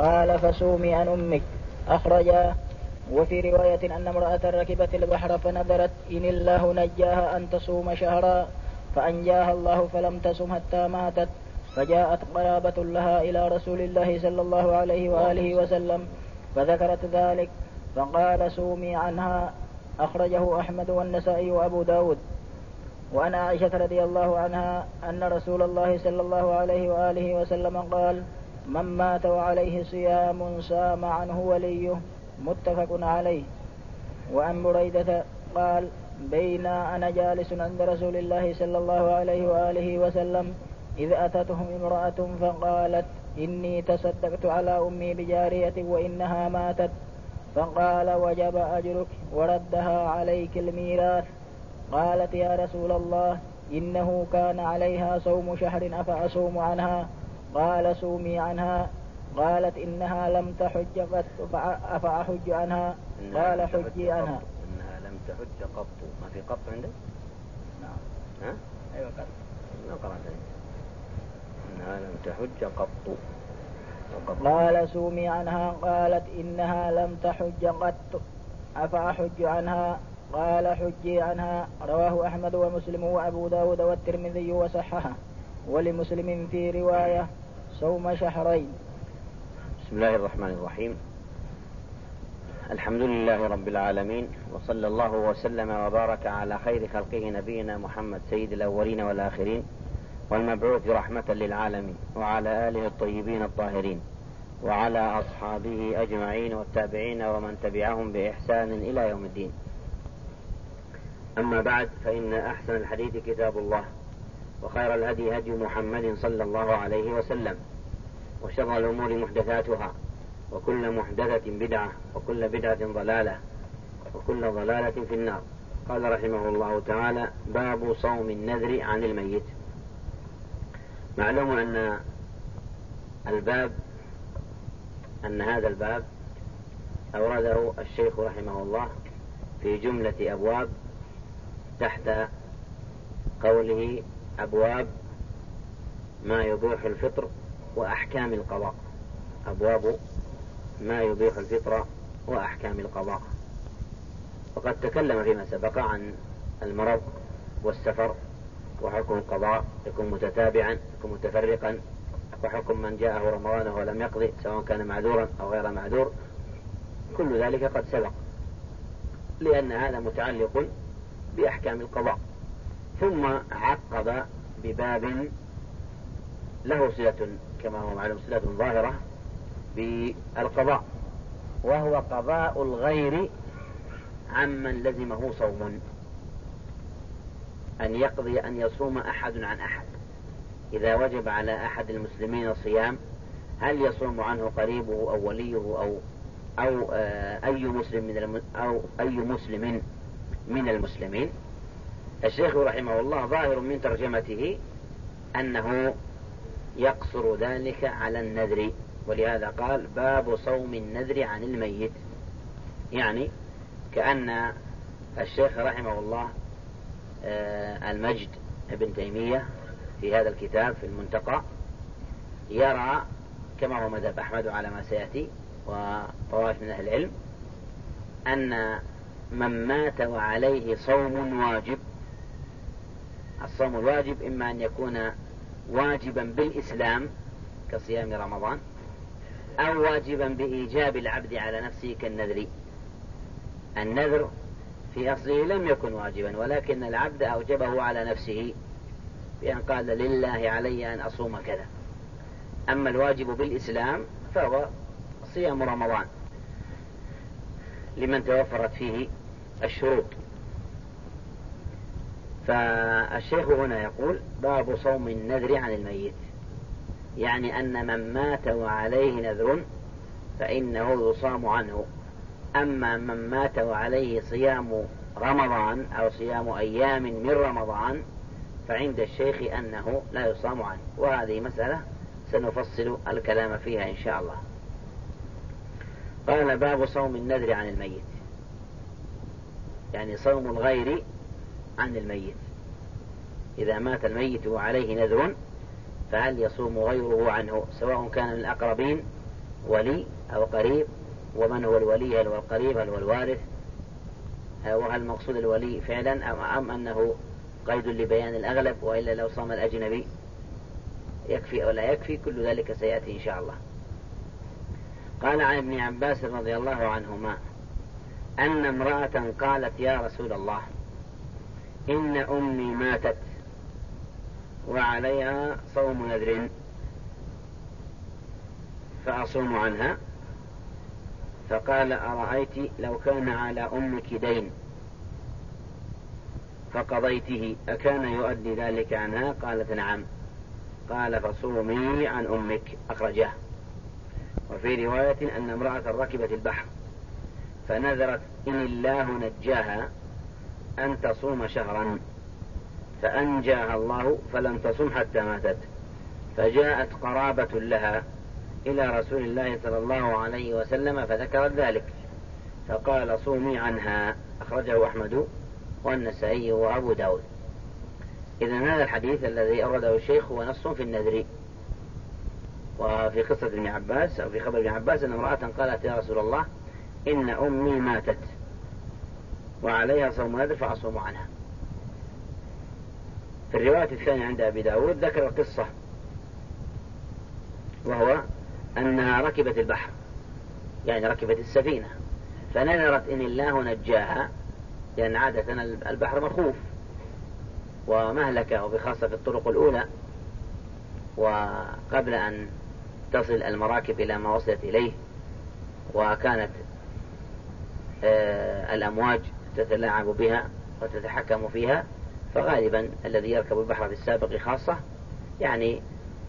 قال فصومي عن أمك. أخرجا. وفي رواية أن امرأة ركبت البحر فنذرت إن الله نجاها أن تصوم شهرا فأنجاها الله فلم تصم حتى ماتت، فجاءت قرابة لها إلى رسول الله صلى الله عليه وآله وسلم فذكرت ذلك فقال صومي عنها. أخرجه أحمد والنسائي وأبو داود. وعن عائشة رضي الله عنها أن رسول الله صلى الله عليه وآله وسلم قال: من مات وعليه صيام صام عنه وليه، متفق عليه. وعن بريدة قال: بين أنا جالس عند رسول الله صلى الله عليه وآله وسلم إذ أتته امرأة فقالت: إني تصدقت على أمي بجارية وإنها ماتت، فقال: وجب أجرك وردها عليك الميراث. قالت: يا رسول الله إنه كان عليها صوم شهر أفأصوم عنها؟ قال: صومي عنها. قالت: إنها لم تحج قط أفأحج عنها؟ قال: حجي عنها. إنها لم تحج قط. ما في قط عندك؟ نعم. ها؟ أيوة قط. ما قرأت إنها لم تحج قط. قال: صومي عنها. قالت: إنها لم تحج قط أفأحج عنها؟ قال: حجي عنها. رواه أحمد ومسلم وأبو داود والترمذي وصححه. ولمسلم في رواية: صوم شهرين. بسم الله الرحمن الرحيم. الحمد لله رب العالمين، وصلى الله وسلم وبارك على خير خلقه نبينا محمد سيد الأولين والآخرين والمبعوث رحمة للعالمين، وعلى آله الطيبين الطاهرين، وعلى أصحابه أجمعين والتابعين ومن تبعهم بإحسان إلى يوم الدين. أما بعد، فإن أحسن الحديث كتاب الله، وخير الهدي هدي محمد صلى الله عليه وسلم، وشر الأمور محدثاتها، وكل محدثة بدعة، وكل بدعة ضلالة، وكل ضلالة في النار. قال رحمه الله تعالى: باب صوم النذر عن الميت. معلوم أن هذا الباب أورده الشيخ رحمه الله في جملة أبواب تحت قوله: أبواب ما يبيح الفطر وأحكام القضاء. أبواب ما يبيح الفطر وأحكام القضاء. وقد تكلم فيما سبق عن المرض والسفر، وحكم القضاء يكون متتابعا يكون متفرقا، وحكم من جاءه رمضان ولم يقضي سواء كان معذورا أو غير معذور. كل ذلك قد سبق، لأن هذا متعلق بأحكام القضاء. ثم عقب بباب له صلة كما هو معلوم، صلة ظاهرة بالقضاء، وهو قضاء الغير عمن لزمه صوم. أن يقضي أن يصوم أحد عن أحد. إذا وجب على أحد المسلمين صيام، هل يصوم عنه قريبه أو وليه أو أي مسلم من المسلمين؟ الشيخ رحمه الله ظاهر من ترجمته أنه يقصر ذلك على النذر، ولهذا قال: باب صوم النذر عن الميت. يعني كأن الشيخ رحمه الله المجد ابن تيمية في هذا الكتاب في المنتقى يرى كما هو مذهب أحمد على ما سيأتي وطوائف من أهل العلم، أن من مات وعليه صوم واجب، الصوم الواجب إما أن يكون واجبا بالإسلام كصيام رمضان، أو واجبا بإيجاب العبد على نفسه كالنذر. النذر في أصله لم يكن واجبا، ولكن العبد أوجبه على نفسه بأن قال: لله علي أن أصوم كذا. أما الواجب بالإسلام فهو صيام رمضان لمن توفرت فيه الشروط. فالشيخ هنا يقول: باب صوم النذر عن الميت، يعني أن من مات وعليه نذر فإنه يصام عنه. أما من مات وعليه صيام رمضان أو صيام أيام من رمضان فعند الشيخ أنه لا يصام عنه. وهذه مسألة سنفصل الكلام فيها إن شاء الله. قال: باب صوم النذر عن الميت، يعني صوم الغير عن الميت. إذا مات الميت وعليه نذر فهل يصوم غيره عنه، سواء كان من الأقربين ولي أو قريب، ومن هو الولي؟ هل هو القريب؟ هل هو الوارث؟ وهل المقصود الولي فعلا أم أنه قيد لبيان الأغلب، وإلا لو صام الأجنبي يكفي أو لا يكفي؟ كل ذلك سيأتي إن شاء الله. قال عن ابن عباس رضي الله عنهما أن امرأة قالت: يا رسول الله، إن أمي ماتت وعليها صوم نذر فأصوم عنها. فقال: أرأيت لو كان على أمك دين فقضيته أكان يؤدي ذلك عنها؟ قالت: نعم. قال: فصومي عن أمك. أخرجه. وفي رواية أن امرأة ركبت البحر فنذرت إن الله نجاها أن تصوم شهرا، فأنجاها الله فلم تصم حتى ماتت، فجاءت قرابة لها إلى رسول الله صلى الله عليه وسلم فذكرت ذلك، فقال: صومي عنها. أخرجه أحمد والنسائي وأبو داود. إذن هذا الحديث الذي أورده الشيخ هو نص في النذر. وفي قصة ابن عباس أو في خبر ابن عباس أن امرأة قالت: يا رسول الله، إن أمي ماتت وعليها صوم نذر فأصوم عنها. في الرواية الثانية عند أبي داود ذكر القصة، وهو أنها ركبت البحر، يعني ركبت السفينة، فنذرت إن الله نجاها، لأن عادة البحر مخوف ومهلكة، وبخاصة في الطرق الأولى، وقبل أن تصل المراكب إلى ما وصلت إليه، وكانت الأمواج تتلاعب بها وتتحكم فيها، فغالبا الذي يركب البحر في السابق خاصة يعني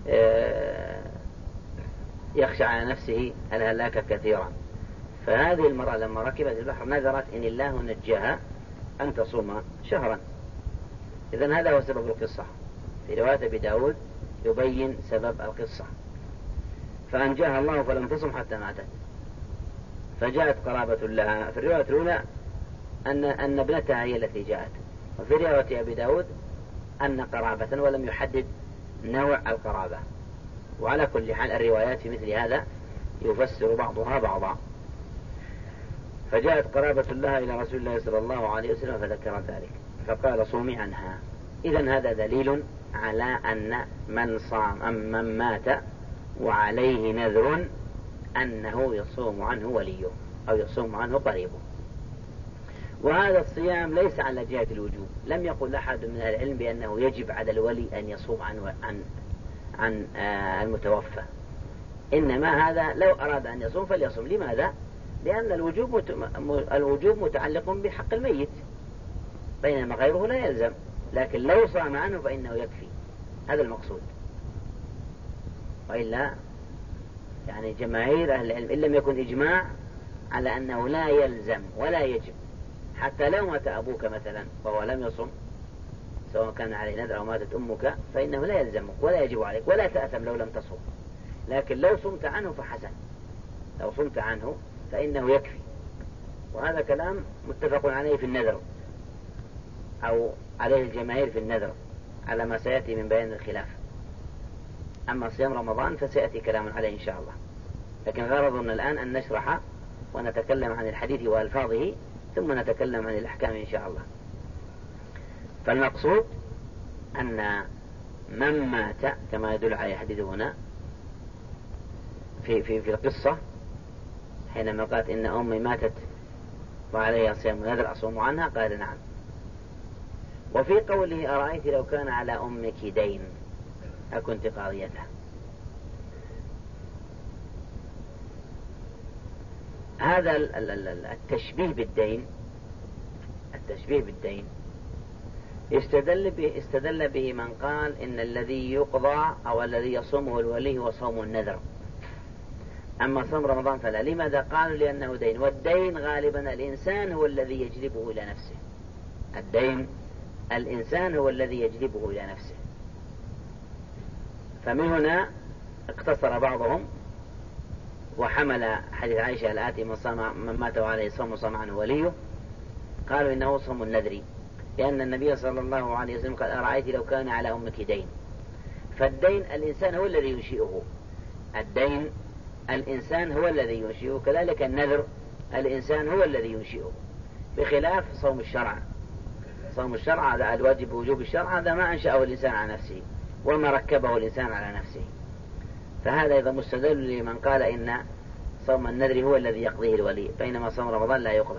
يخشى على نفسه الهلاك كثيرا. فهذه المرأة لما ركبت البحر نذرت إن الله نجاها أن تصوم شهرا. إذن هذا هو سبب القصة. في رواية أبي داود يبين سبب القصة: فأنجاها الله فلم تصم حتى ماتت، فجاءت قرابة لها. في الرواية الأولى أن ابنتها هي التي جاءت، وفي رواية أبي داود أن قرابة، ولم يحدد نوع القرابة. وعلى كل حال الروايات في مثل هذا يفسر بعضها بعضا. فجاءت قرابة لها إلى رسول الله صلى الله عليه وسلم فذكر ذلك، فقال: صومي عنها. إذن هذا دليل على أن من صام أم من مات وعليه نذر أنه يصوم عنه وليه أو يصوم عنه قريبه. وهذا الصيام ليس على جهة الوجوب، لم يقل أحد من العلم بأنه يجب على الولي أن يصوم عن المتوفى، إنما هذا لو أراد أن يصوم فليصوم. لماذا؟ لأن الوجوب متعلق بحق الميت، بينما غيره لا يلزم، لكن لو صام عنه فإنه يكفي. هذا المقصود. وإلا يعني جماهير أهل العلم إن لم يكن إجماع على أنه لا يلزم ولا يجب، حتى لو مات أبوك مثلا وهو لم يصم، سواء كان عليه نذر أو ماتت أمك، فإنه لا يلزمك ولا يجب عليك ولا تأثم لو لم تصم. لكن لو صمت عنه فحسن، لو صمت عنه فإنه يكفي. وهذا كلام متفق عليه في النذر، أو عليه الجماهير في النذر، على ما سيأتي من بيان الخلاف. أما صيام رمضان فسيأتي كلام عليه إن شاء الله، لكن غرضنا الآن أن نشرح ونتكلم عن الحديث وألفاظه، ثم نتكلم عن الأحكام إن شاء الله. فالمقصود أن من مات كما يدل عليه الحديث هنا في القصة، حينما قالت: إن أمي ماتت وعليها صيام نذر أصوم عنها، قال: نعم. وفي قوله: أرأيت لو كان على أمك دين أكنت قاضيته، هذا التشبيه بالدين استدل به من قال إن الذي يقضى أو الذي يصومه الولي هو صوم النذر، أما صوم رمضان فلا. لماذا؟ قالوا: لأنه دين، والدين غالبا الإنسان هو الذي يجلبه إلى نفسه. الدين الإنسان هو الذي يجلبه إلى نفسه. فمن هنا اقتصر بعضهم وحمل حديث عائشة الآتي: من مات وعليه صوم صام عنه وليه، قالوا إنه صوم النذر، لأن النبي صلى الله عليه وسلم قال: أرأيت لو كان على أمك دين. فالدين الإنسان هو الذي ينشئه، الدين الإنسان هو الذي ينشئه، كذلك النذر الإنسان هو الذي ينشئه، بخلاف صوم الشرع. صوم الشرع هذا الواجب وجوب الشرع، هذا ما أنشأه الإنسان على نفسه وما ركبه الإنسان على نفسه، فهذا إذا مستدل لمن قال إن صوم النذر هو الذي يقضيه الولي، بينما صوم رمضان لا يقضى.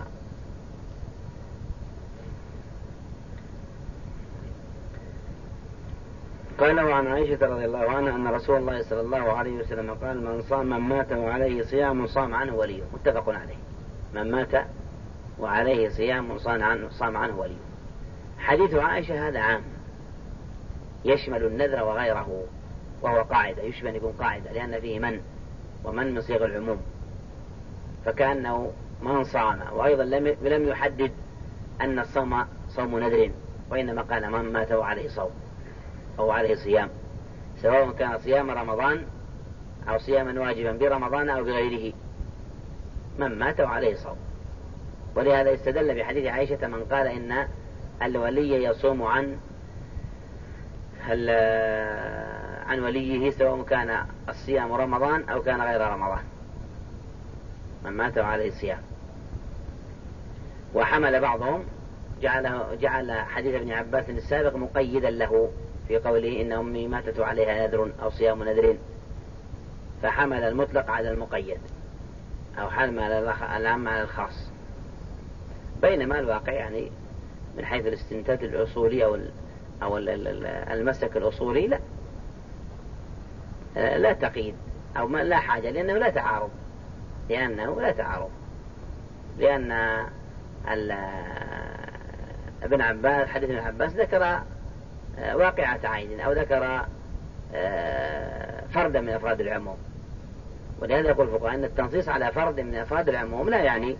قال وعن عائشة رضي الله عنها أن رسول الله صلى الله عليه وسلم قال من مات وعليه صيام صام عنه وليه، متفق عليه. من مات وعليه صيام صام عنه وليه. حديث عائشة هذا عام يشمل النذر وغيره، وهو قاعدة، يشبه أن يكون قاعدة لأن فيه ومن صيغ العموم، فكأنه من صام، وأيضا لم يحدد أن الصوم صوم نذر، وإنما قال من مات وعليه صوم أو عليه صيام، سواء كان صيام رمضان أو صياما واجبا برمضان أو بغيره، من مات وعليه صوم. ولهذا استدل بحديث عائشة من قال إن الولي يصوم عن وليه سواء كان الصيام رمضان أو كان غير رمضان، من مات وعليه صيام. وحمل بعضهم جعل حديث ابن عباس السابق مقيدا له في قوله إن أمي ماتت عليها نذر أو صيام نذر، فحمل المطلق على المقيد أو حمل العام على الخاص، بينما الواقع يعني من حيث الاستنتاج الأصولي أو المسلك الأصولي لا تقييد أو لا حاجة، لأنه لا تعارض، لأن ابن عباس حديث ابن عباس ذكر واقعة عين أو ذكر فردا من أفراد العموم، ولهذا يقول الفقهاء أن التنصيص على فرد من أفراد العموم لا يعني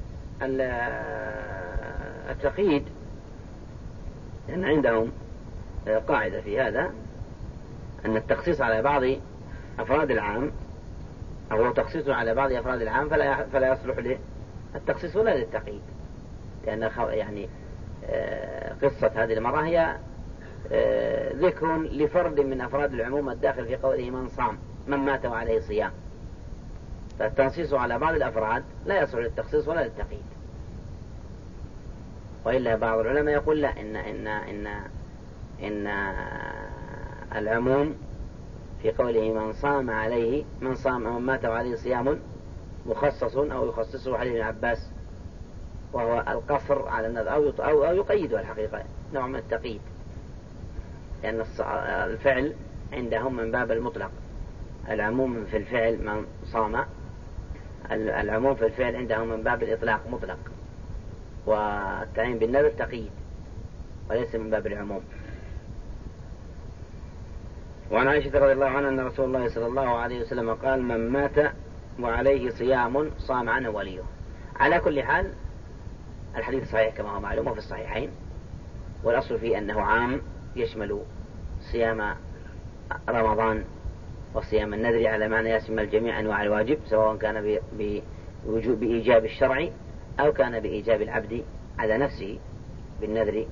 التقييد، لأن عندهم قاعدة في هذا أن التخصيص على بعض أفراد العام أو تخصيص على بعض أفراد العام فلا يصلح للتخصيص ولا للتقييد، لأن يعني قصة هذه المرة هي ذكر لفرد من أفراد العموم الداخل في قوله من مات وعليه صيام، فالتنصيص على بعض الأفراد لا يصلح للتخصيص ولا للتقييد. وإلا بعض العلماء يقول لا، إن العموم في قوله من مات وعليه صيام مخصص أو يخصصه حديث ابن عباس، وهو القصر على النذر أو يقيده الحقيقة نوع من التقييد، لأن الفعل عندهم من باب المطلق، العموم في الفعل من صام، العموم في الفعل عندهم من باب الإطلاق مطلق، والتعيين بالنذر تقييد وليس من باب العموم. وعن عائشة رضي الله عنها أن رسول الله صلى الله عليه وسلم قال من مات وعليه صيام صام عنه وليه. على كل حال الحديث صحيح كما هو معلوم في الصحيحين، والأصل فيه أنه عام يشمل صيام رمضان وصيام النذر على معنى يشمل جميع أنواع الواجب، سواء كان بإيجاب الشرع أو كان بإيجاب العبد على نفسه بالنذر.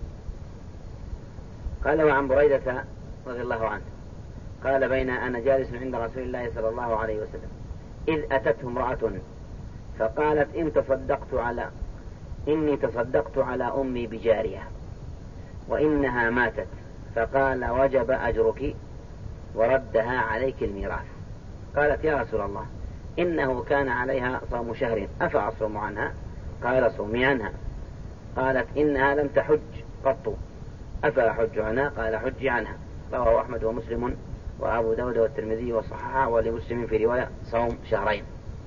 قال وعن بريدة رضي الله عنه قال بين أنا جالس عند رسول الله صلى الله عليه وسلم إذ أتته امرأة فقالت إني تصدقت على أمي بجارية وإنها ماتت، فقال وجب أجرك وردها عليك الميراث. قالت يا رسول الله إنه كان عليها صوم شهر أفأصوم عنها؟ قال صومي عنها. قالت إنها لم تحج قط أفأحج عنها؟ قال حجي عنها. رواه أحمد ومسلم وأبو داود والترمذي وصححه، ولمسلم في رواية صوم شهرين.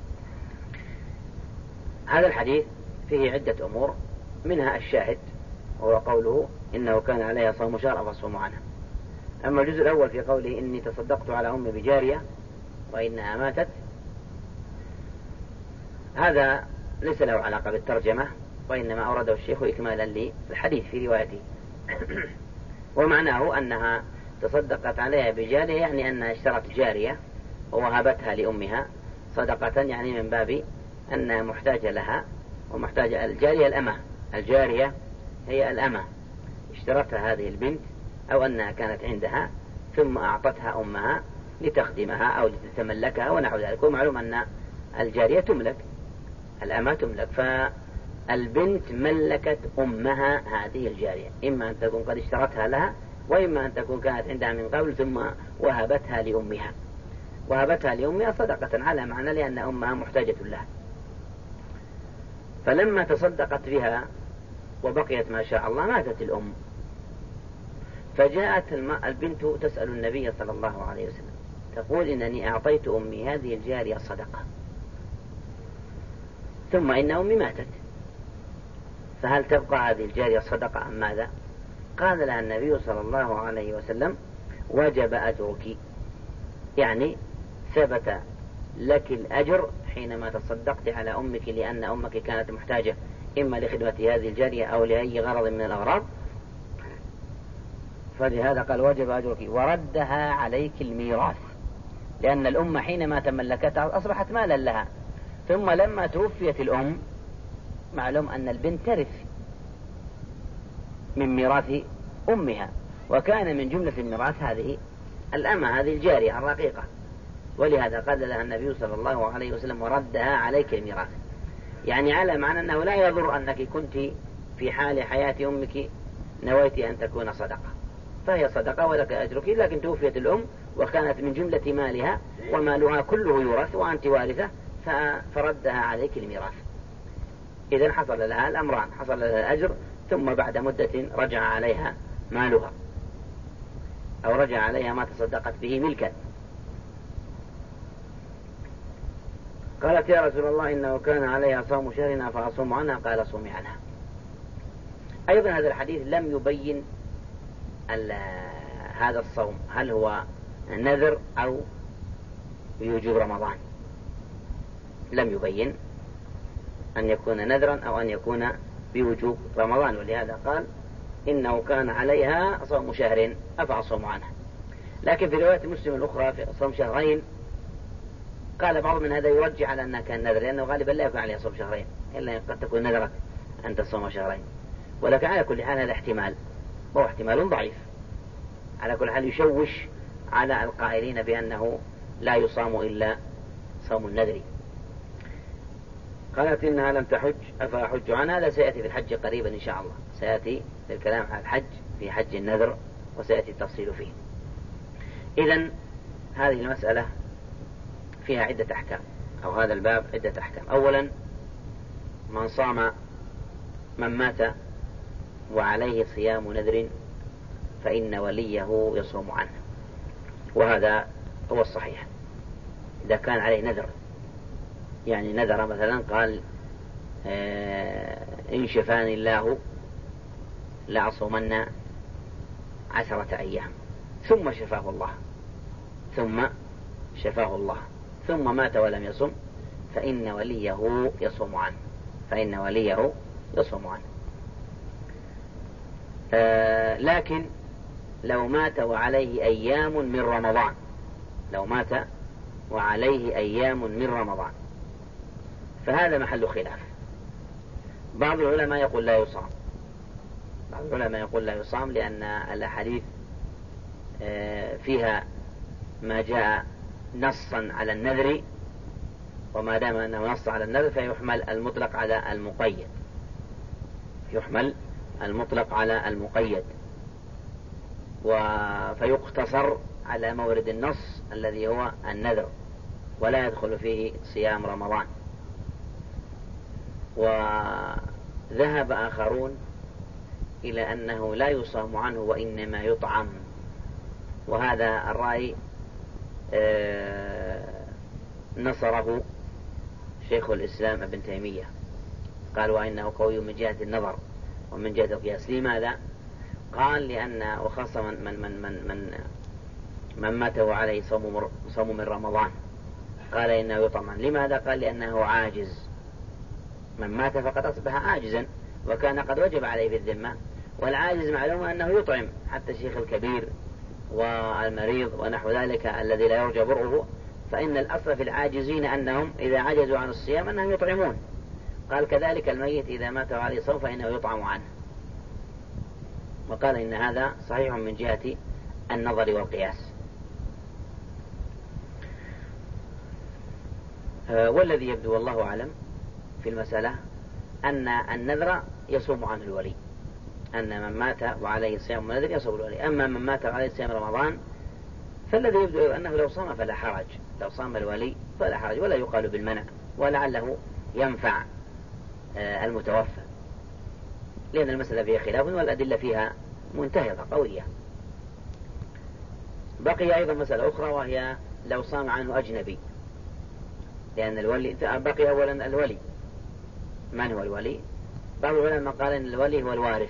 هذا الحديث فيه عدة أمور، منها الشاهد وهو قوله إنه كان عليها صوم شهر أفأصوم عنها. أما الجزء الأول في قوله إني تصدقت على أمي بجارية وإنها ماتت، هذا ليس له علاقة بالترجمة، وإنما أورده الشيخ إكمالا للحديث في روايته. ومعناه أنها تصدقت عليها بجارية، يعني أنها اشترت جارية ووهبتها لأمها صدقة، يعني من باب أنها محتاجة لها ومحتاجة. الجارية هي الأمة، اشترتها هذه البنت أو أنها كانت عندها ثم أعطتها أمها لتخدمها أو لتتملكها ونحو ذلك. ومعلوم أن الجارية تملك، الأمة تملك، فالبنت ملكت أمها هذه الجارية، إما أن تكون قد اشترتها لها، وإما أن تكون كانت عندها من قبل ثم وهبتها لأمها. وهبتها لأمها صدقة على معنى لأن أمها محتاجة لها. فلما تصدقت بها وبقيت ما شاء الله ماتت الأم، فجاءت البنت تسأل النبي صلى الله عليه وسلم تقول إنني أعطيت أمي هذه الجارية صدقة، ثم إن أمي ماتت، فهل تبقى هذه الجارية صدقة أم ماذا؟ قال لها النبي صلى الله عليه وسلم وجب أجرك، يعني ثبت لك الأجر حينما تصدقت على أمك، لأن أمك كانت محتاجة إما لخدمة هذه الجارية أو لأي غرض من الأغراض، فلهذا قال وجب أجرك وردها عليك الميراث، لأن الأم حينما تملكتها أصبحت مالا لها، ثم لما توفيت الأم معلوم أن البنت ترث من ميراث أمها، وكان من جملة الميراث هذه الأمة، هذه الجارية الرقيقة، ولهذا قال لها النبي صلى الله عليه وسلم وردها عليك الميراث، يعني على معنى أنه لا يضر أنك كنت في حال حياة أمك نويت أن تكون صدقة، فهي صدقة ولك أجرك، لكن توفيت الأم وكانت من جملة مالها ومالها كله يورث وأنت وارثة، فردها عليك الميراث. إذن حصل لها الأمران، حصل لها الأجر ثم بعد مدة رجع عليها مالها أو رجع عليها ما تصدقت به ملكا. قالت يا رسول الله إنه كان عليها صوم شهرنا فأصوم عنها، قال صومي عنها. أيضا هذا الحديث لم يبين هذا الصوم هل هو نذر أو بوجوب رمضان، لم يبين أن يكون نذرا أو أن يكون بوجوب رمضان، ولهذا قال إنه كان عليها صوم شهر أفأصوم عنها. لكن في رواية مسلم الأخرى في صوم شهرين قال بعض من هذا يرجع على أنها كان نذر، لأنه غالبا لا يكون عليها صوم شهرين إلا قد تكون نذرت أن تصوم شهرين، ولكن على كل حال هذا احتمال وهو احتمال ضعيف، على كل حال يشوش على القائلين بأنه لا يصام إلا صوم النذر. قالت إنها لم تحج أفأحج عنها، هذا سيأتي في الحج قريبا إن شاء الله، سيأتي الكلام عن الحج في حج النذر وسيأتي التفصيل فيه. إذن هذه المسألة فيها عدة أحكام، أو هذا الباب عدة أحكام. أولا من مات وعليه صيام نذر فإن وليه يصوم عنه، وهذا هو الصحيح. إذا كان عليه نذر، يعني نذر مثلا قال إن شفاني الله لأصومن 10 أيام، ثم شفاه الله ثم مات ولم يصم، فإن وليه يصوم عنه. لكن لو مات وعليه أيام من رمضان فهذا محل خلاف. بعض العلماء يقول لا يصام، لأن الأحاديث فيها ما جاء نصا على النذر، وما دام أنه نص على النذر فيحمل المطلق على المقيد، فيقتصر على مورد النص الذي هو النذر، ولا يدخل فيه صيام رمضان. وذهب آخرون إلى أنه لا يصام عنه وإنما يطعم، وهذا الرأي نصره شيخ الإسلام ابن تيمية، قال وإنه قوي من جهة النظر ومن جهة القياس. لماذا؟ قال لأن وخاصة من مات وعليه صوم من رمضان قال إنه يطعم. لماذا؟ قال لأنه عاجز، من مات فقد أصبح عاجزا وكان قد وجب عليه بالذمة، والعاجز معلوم أنه يطعم، حتى الشيخ الكبير والمريض ونحو ذلك الذي لا يرجى برؤه، فإن الأصل في العاجزين أنهم إذا عجزوا عن الصيام أنهم يطعمون. قال كذلك الميت إذا مات وعليه صوم فإنه يطعم عنه، وقال إن هذا صحيح من جهة النظر والقياس. والذي يبدو والله أعلم في المسألة أن النذر يصوم عنه الولي، أن من مات وعليه صيام النذر يصوم الولي. أما من مات وعليه صيام رمضان فالذي يبدو أنه لو صام فلا حرج، لو صام الولي فلا حرج، ولا يقال بالمنع، ولعله ينفع المتوفى، لأن المسألة فيها خلاف والأدلة فيها منتهضة قوية. بقي أيضا مسألة أخرى وهي لو صام عنه أجنبي، لأن الولي بقي أولا الولي. من هو الولي؟ بعض العلماء قال أن الولي هو الوارث،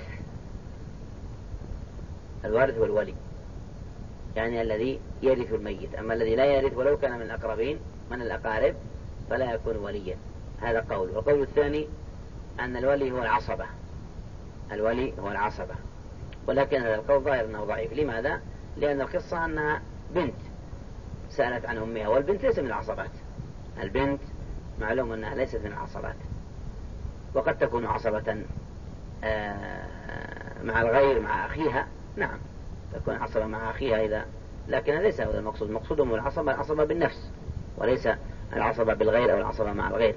الوارث هو الولي، يعني الذي يرث الميت. أما الذي لا يرث ولو كان من الأقربين من الأقارب فلا يكون وليا، هذا قول. والقول الثاني أن الولي هو العصبة، الولي هو العصبة، ولكن هذا القول ظاهر أنه ضعيف. لماذا؟ لأن القصة أنها بنت سألت عن أمها، والبنت ليست من العصبات، البنت معلوم أنها ليست من العصبات، وقد تكون عصبة مع الغير مع أخيها، نعم تكون عصبة مع أخيها إذا، لكن ليس هذا المقصود. المقصود هو العصبة بالنفس، وليس العصبة بالغير أو العصبة مع الغير.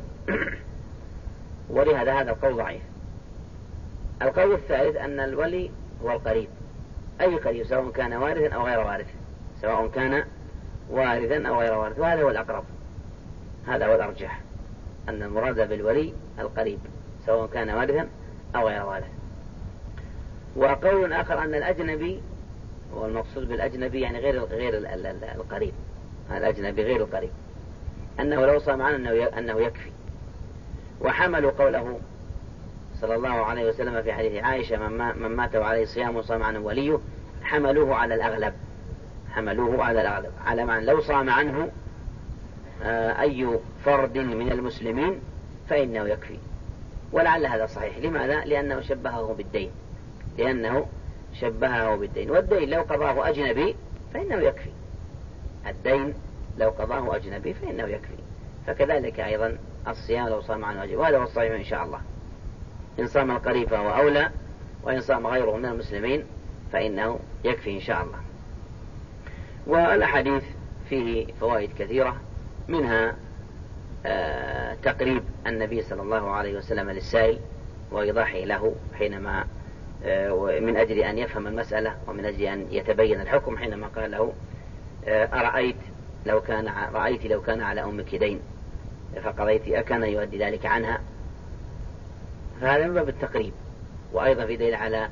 ولهذا هذا القول ضعيف. القول الثالث أن الولي هو القريب، أي قريب سواء كان وارثا أو غير وارث، سواء كان وارثا أو غير وارث، وهذا هو الأقرب، هذا هو الأرجح، أن المراد بالولي القريب سواء كان وارثا أو غير وارث. وقول آخر أن الأجنبي، والمقصود بالأجنبي يعني غير القريب، الأجنبي غير القريب، أنه لو صام عنه أنه يكفي. وحملوا قوله صلى الله عليه وسلم في حديث عائشة من مات وعليه صيام وصام عنه وليه، حملوه على الأغلب، حملوه على الأغلب، على معنى لو صام عنه أي فرد من المسلمين فإنه يكفي. ولعل هذا صحيح. لماذا؟ لأنه شبهه بالدين، لأنه شبهه بالدين، والدين لو قضاه أجنبي فإنه يكفي، الدين لو قضاه أجنبي فإنه يكفي. فكذلك أيضا الصيام لو صام عنه أجنبي، وهذا هو الصحيح إن شاء الله. إن صام القريب فهو أولى، وإن صام غيره من المسلمين فإنه يكفي إن شاء الله. والحديث فيه فوائد كثيرة، منها تقريب النبي صلى الله عليه وسلم للسائل وإيضاحه له حينما من أجل أن يفهم المسألة، ومن أجل أن يتبين الحكم، حينما قال له رأيت لو كان على أمك دين فقضيت أكان يؤدي ذلك عنها. فهذا من باب التقريب. وأيضا في دليل على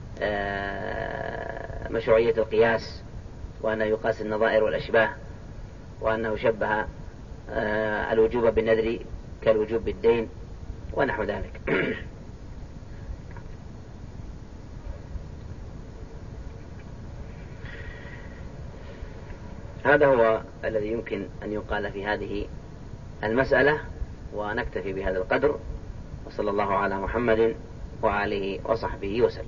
مشروعية القياس، وأنه يقاس النظائر والأشباه، وأنه شبه الوجوب بالنذر كالوجوب بالدين ونحو ذلك. هذا هو الذي يمكن أن يقال في هذه المسألة، ونكتفي بهذا القدر، وصلى الله على محمد وآله وصحبه وسلم.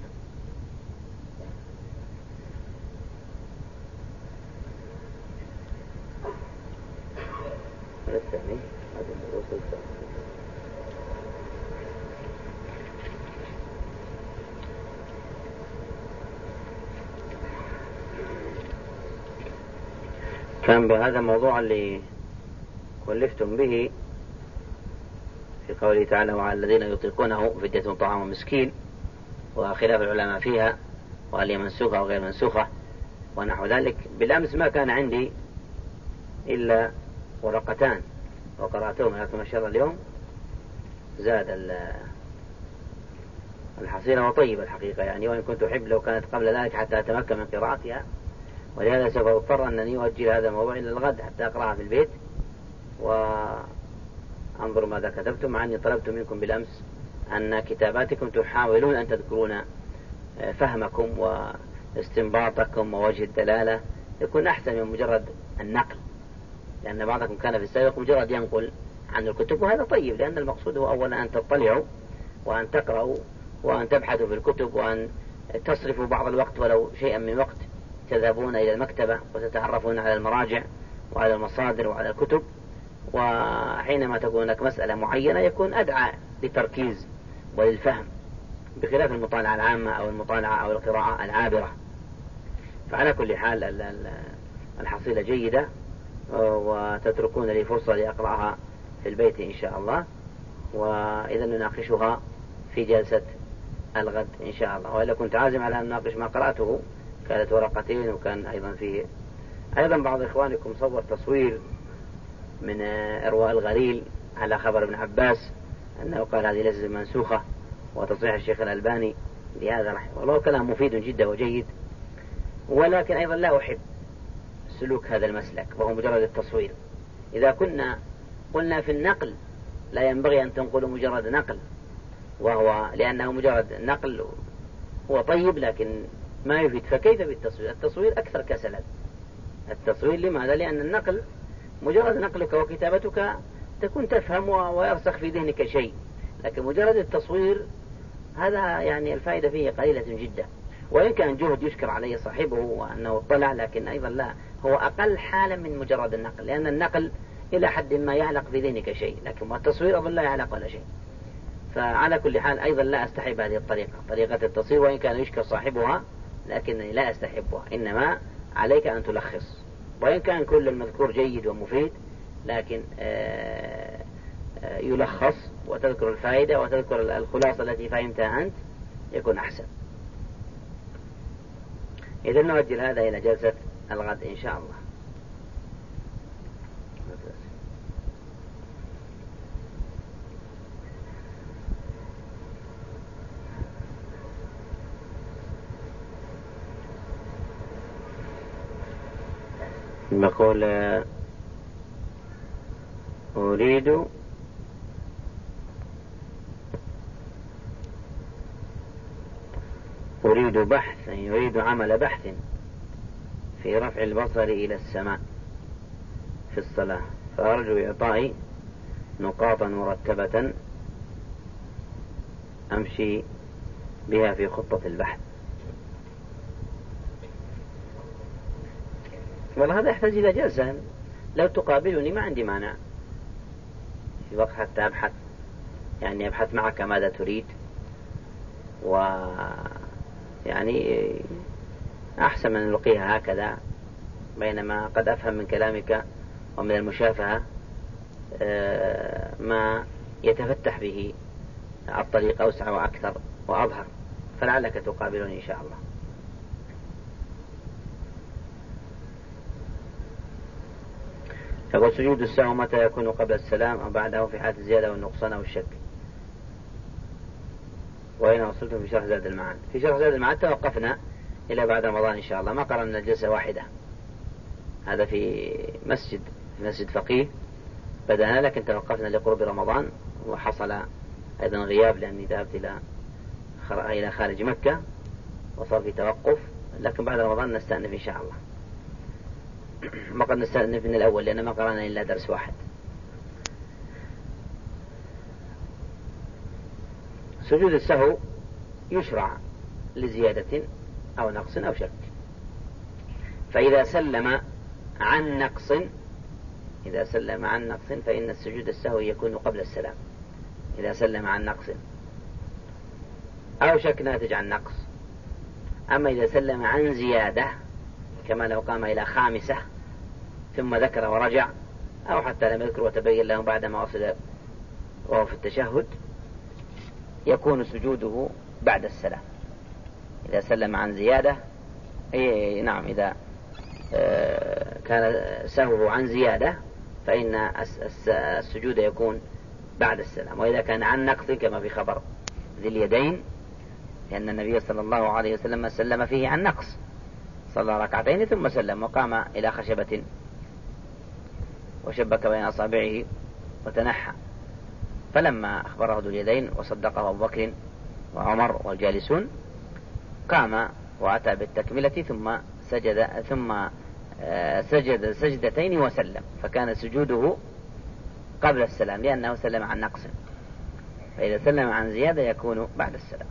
كان بهذا الموضوع اللي كلفتم به في قوله تعالى وعلى الذين يطيقونه فدية طعام مسكين، وخلاف العلماء فيها، وهل هي منسوخة أو غير منسوخة ونحو ذلك. بالأمس ما كان عندي إلا ورقتان وقرأتهما، لكن ما شاء الله اليوم زاد الحصيلة وطيب الحقيقة يعني، وإن كنت أحب لو كانت قبل ذلك حتى أتمكن من قراءتها، ولهذا سوف أضطر أنني أؤجل هذا الموضوع إلى الغد حتى أقرأها في البيت وأنظر ماذا كتبتم، مع أني طلبت منكم بالأمس أن كتاباتكم تحاولون أن تذكرون فهمكم واستنباطكم ووجه الدلالة يكون أحسن من مجرد النقل، لأن بعضكم كان في السابق مجرد ينقل عن الكتب، وهذا طيب، لأن المقصود هو أولا أن تطلعوا وأن تقرأوا وأن تبحثوا في الكتب، وأن تصرفوا بعض الوقت ولو شيئا من وقت تذهبون إلى المكتبة وتتعرفون على المراجع وعلى المصادر وعلى الكتب. وحينما تكون هناك مسألة معينة يكون أدعى للتركيز وللفهم، بخلاف المطالعة العامة أو المطالعة أو القراءة العابرة. فعلى كل حال الحصيلة جيدة، وتتركون لي فرصة لأقرأها في البيت إن شاء الله، وإذا نناقشها في جلسة الغد إن شاء الله. وإلا كنت عازم على أن نناقش ما قرأته، كانت ورقتين، وكان أيضا فيه أيضا بعض إخوانكم صور تصوير من إرواء الغليل على خبر ابن عباس أنه قال هذه ليست منسوخة، وتصحيح الشيخ الألباني لهذا رحمه الله. كلام مفيد جدا وجيد، ولكن أيضا لا أحب سلوك هذا المسلك وهو مجرد التصوير. إذا كنا قلنا في النقل لا ينبغي أن تنقلوا مجرد نقل، وهو لأنه مجرد نقل هو طيب لكن ما يفيد، فكيف بالتصوير؟ التصوير أكثر كسلا. التصوير لماذا؟ لأن النقل مجرد نقلك وكتابتك تكون تفهم ويرسخ في ذهنك شيء، لكن مجرد التصوير هذا يعني الفائدة فيه قليلة جدا. وإن كان جهد يشكر عليه صاحبه وأنه اطلع، لكن أيضا لا، هو أقل حالا من مجرد النقل، لأن النقل إلى حد ما يعلق في ذهنك شيء، لكن التصوير أظن لا يعلق ولا شيء. فعلى كل حال أيضا لا أستحب هذه الطريقة، طريقة التصوير، وإن كان يشكر صاحبها لكنني لا أستحبها. إنما عليك أن تلخص، وإن كان كل المذكور جيد ومفيد لكن يلخص وتذكر الفائدة وتذكر الخلاصة التي فهمتها أنت يكون أحسن. إذا نؤجل هذا إلى جلسة الغد إن شاء الله. بقول أريد بحث، يريد عمل بحث في رفع البصر إلى السماء في الصلاة، فأرجو إعطائي نقاطا مرتبة أمشي بها في خطة البحث. والله هذا يحتاج إلى جلسة، لو تقابلني ما عندي مانع في وقت حتى أبحث، يعني أبحث معك ماذا تريد، ويعني أحسن من نلقيها هكذا، بينما قد أفهم من كلامك ومن المشافهة ما يتفتح به الطريق أوسع وأكثر وأظهر، فلعلك تقابلني إن شاء الله. يقول سجود السهو متى يكون؟ قبل السلام أو بعده في حالة الزيادة والنقصان أو الشك؟ وأين وصلتم في شرح زاد المعاد؟ في شرح زاد المعاد توقفنا إلى بعد رمضان إن شاء الله، ما قررنا الجلسة واحدة، هذا في مسجد فقيه بدأنا، لكن توقفنا لقرب رمضان، وحصل أيضا غياب لأني ذهبت إلى خارج مكة وصار في توقف، لكن بعد رمضان نستأنف إن شاء الله. ما قد نستأنف من الأول لأن ما قرأنا إلا درس واحد. سجود السهو يشرع لزيادة أو نقص أو شك، فإذا سلم عن نقص فإن السجود السهو يكون قبل السلام، إذا سلم عن نقص أو شك ناتج عن نقص. أما إذا سلم عن زيادة كما لو قام إلى 5 ثم ذكر ورجع، أو حتى لم يذكر وتبين له بعدما وصل وهو في التشهد، يكون سجوده بعد السلام. إذا سلم عن زيادة نعم، إذا كان سهوه عن زيادة فإن السجود يكون بعد السلام. وإذا كان عن نقص كما في خبر ذي اليدين، لأن النبي صلى الله عليه وسلم سلم فيه عن نقص، صلى ركعتين ثم سلم وقام إلى خشبة وشبك بين أصابعه وتنحى، فلما أخبره ذو اليدين وصدقه أبو بكر وعمر والجالسون قام وأتى بالتكملة ثم سجد سجدتين وسلم، فكان سجوده قبل السلام لأنه سلم عن نقص، فإذا سلم عن زيادة يكون بعد السلام.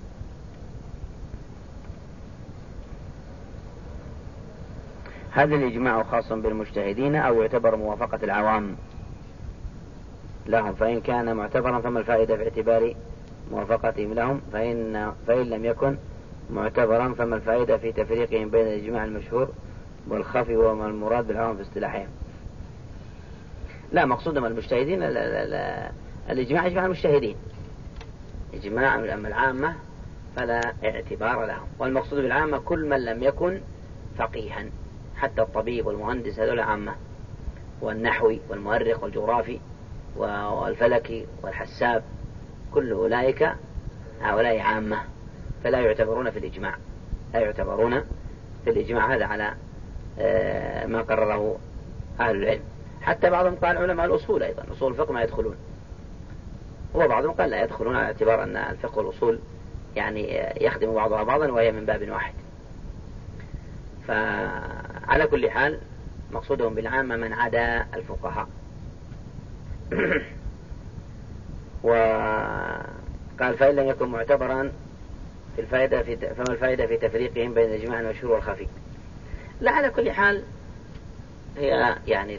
هل الإجماع خاص بالمجتهدين أو يعتبر موافقة العوام لهم؟ فإن كان معتبرا فما الفائدة في اعتبار موافقتهم لهم؟ فإن لم يكن معتبرا فما الفائدة في تفريقهم بين الإجماع المشهور والخفي وما المراد بالعوام في اصطلاحهم؟ لا، مقصودهم المجتهدين الإجماع إجماع المجتهدين، إجماع العامة فلا اعتبار لهم. والمقصود بالعامة كل من لم يكن فقيها، حتى الطبيب والمهندس هذول عامة، والنحوي والمؤرخ والجغرافي والفلكي والحساب، كل أولئك هؤلاء عامة، فلا يعتبرون في الإجماع، لا يعتبرون في الإجماع. هذا على ما قرره أهل العلم. حتى بعضهم قال علماء الأصول أيضا، أصول الفقه ما يدخلون، وبعضهم قال لا يدخلون، على اعتبار أن الفقه والأصول يعني يخدم بعضها بعضا وهي من باب واحد. فعلى كل حال مقصودهم بالعامة من عدا الفقهاء. وقال فإن لم يكن معتبرا في الفائدة فما الفائدة في تفريقهم بين الإجماع المشهور والخفي؟ لا، على كل حال هي يعني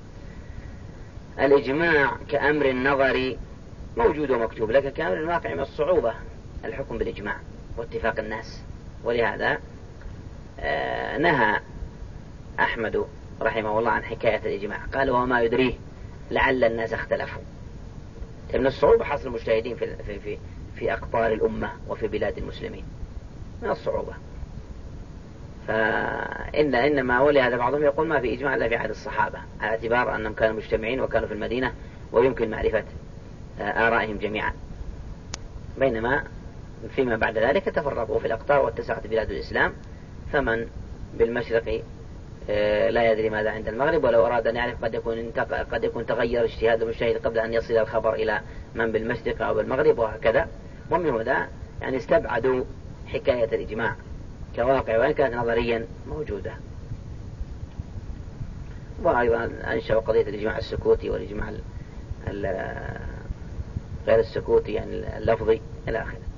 الإجماع كأمر نظري موجود ومكتوب، لكن كأمر الواقع من الصعوبة الحكم بالإجماع واتفاق الناس. ولهذا نهى أحمد رحمه الله عن حكاية الإجماع، قال وما يدريه لعل الناس اختلفوا. من الصعوبة حصل المجتهدين في أقطار الأمة وفي بلاد المسلمين، من الصعوبة. إنما ولهذا بعضهم يقول ما في إجماع إلا في عهد الصحابة، على اعتبار أنهم كانوا مجتمعين وكانوا في المدينة ويمكن معرفة آرائهم جميعا، بينما فيما بعد ذلك تفرقوا في الأقطار واتسعت بلاد الإسلام، فمن بالمشرق لا يدري ماذا عند المغرب، ولو أراد أن يعرف قد يكون تغير اجتهاد المجتهد قبل أن يصل الخبر إلى من بالمشرق أو بالمغرب، وهكذا. ومن هذا يعني استبعدوا حكاية الإجماع كواقع، وإن كانت نظريا موجودة. وأيضا أنشأوا قضية الإجماع السكوتي والإجماع غير السكوتي، يعني اللفظي إلى آخره.